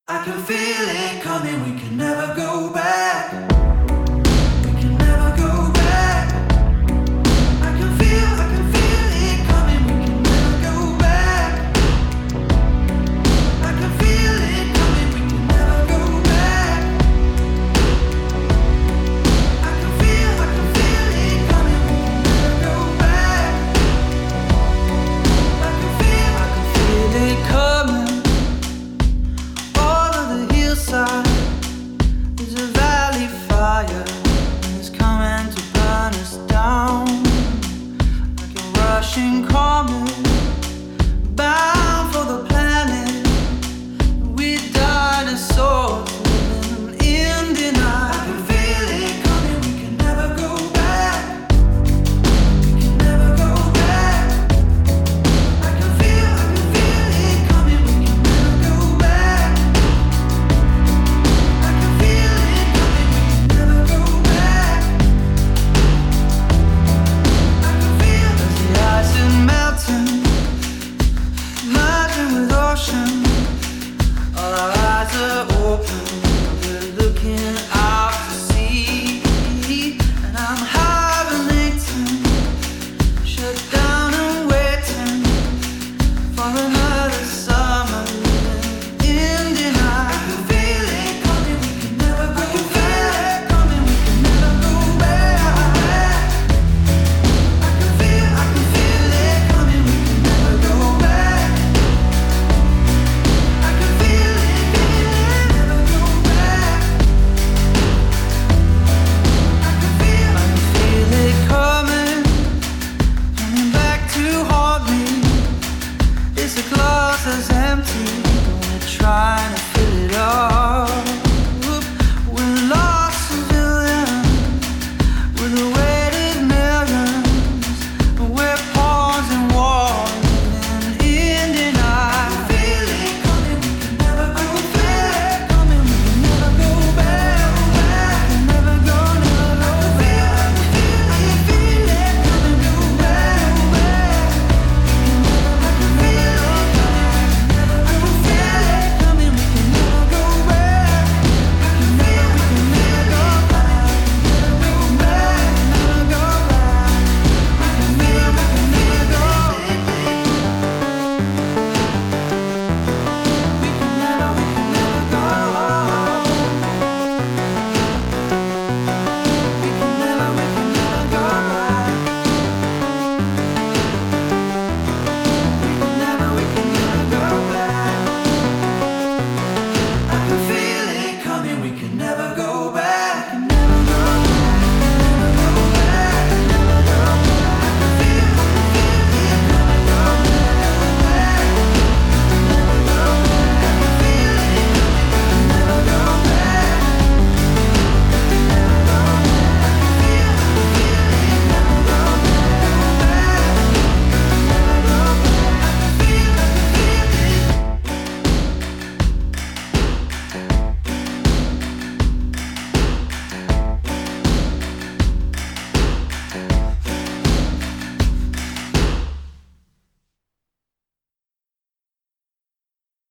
I can feel it coming, we can never go back. We can never go back. I can feel it coming, we can never go back. I can feel it coming, we can never go back. I can feel it coming, we can never go back. I can feel it coming. There's a valley fire, and it's coming to burn us down like a rushing comet, bound for the planet. We dinosaurs living in denial. I can feel it coming, we can never go back. We can never go back. I can feel it coming, we can never go back. Merging with ocean, all our eyes are open.